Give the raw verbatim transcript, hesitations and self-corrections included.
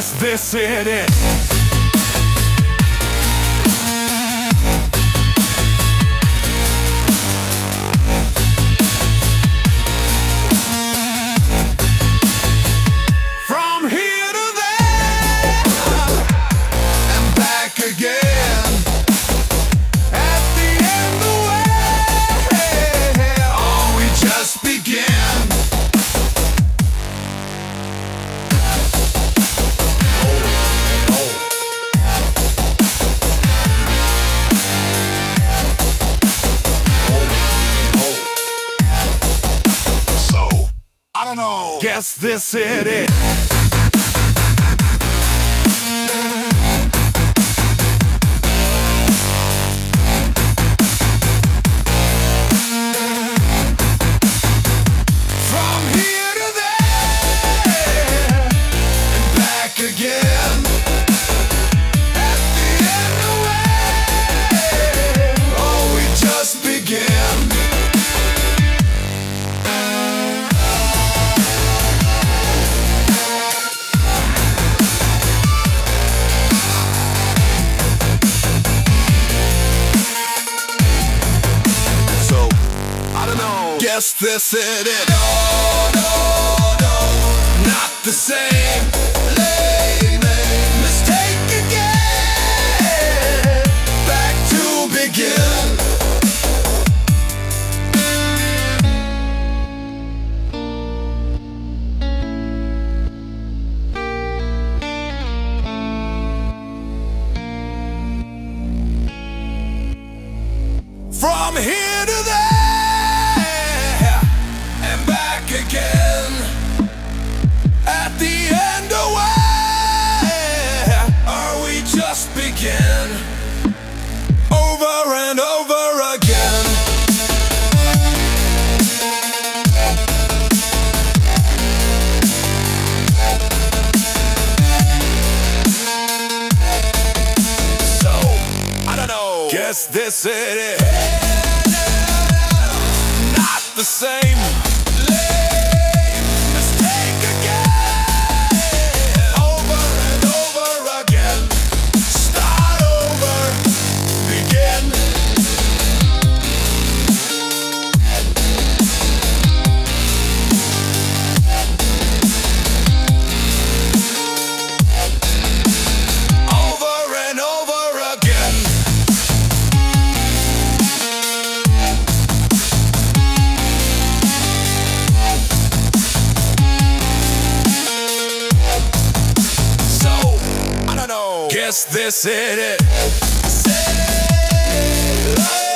Guess this it. From here to there and back again. At the end the way, oh, we just began. I don't know. Guess this it is. From here to there and back again. At the end of the way, oh, we just began. Guess this it is. No, no, no, not the same. Lame, lame mistake again. Back to begin. From here to there. Again, at the end of where are we just begin, over and over again. So, I don't know. Guess this it is. Not the same. Guess this it is.